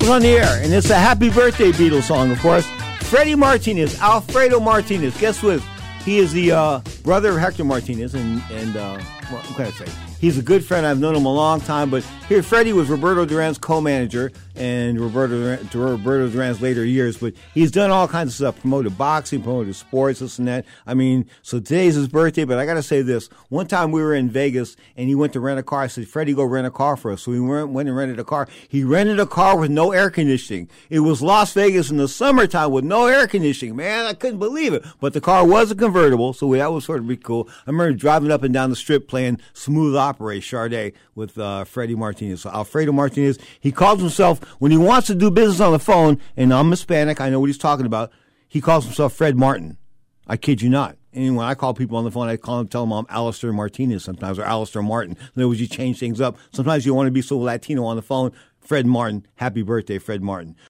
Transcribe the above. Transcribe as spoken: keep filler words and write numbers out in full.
Beatles on the air, and it's a happy birthday Beatles song, of course. Freddie Martinez, Alfredo Martinez. Guess what? He is the uh, brother of Hector Martinez, and, and uh, what can I say? He's a good friend. I've known him a long time, but here, Freddie was Roberto Duran's co-manager, and Roberto, Roberto Duran's later years, but he's done all kinds of stuff, promoted boxing, promoted sports, this and that. I mean, so today's his birthday, but I got to say this. One time we were in Vegas, and he went to rent a car. I said, Freddie, go rent a car for us. So we went, went and rented a car. He rented a car with no air conditioning. It was Las Vegas in the summertime with no air conditioning. Man, I couldn't believe it. But the car was a convertible, so that was sort of pretty cool. I remember driving up and down the strip playing Smooth Operator, Sade, with uh, Freddie Martinez. So Alfredo Martinez, he calls himself, when he wants to do business on the phone, and I'm Hispanic, I know what he's talking about, he calls himself Fred Martin. I kid you not. And when I call people on the phone, I call them, tell them I'm Alistair Martinez sometimes, or Alistair Martin. In other words, you change things up. Sometimes you want to be so Latino on the phone. Fred Martin, happy birthday, Fred Martin.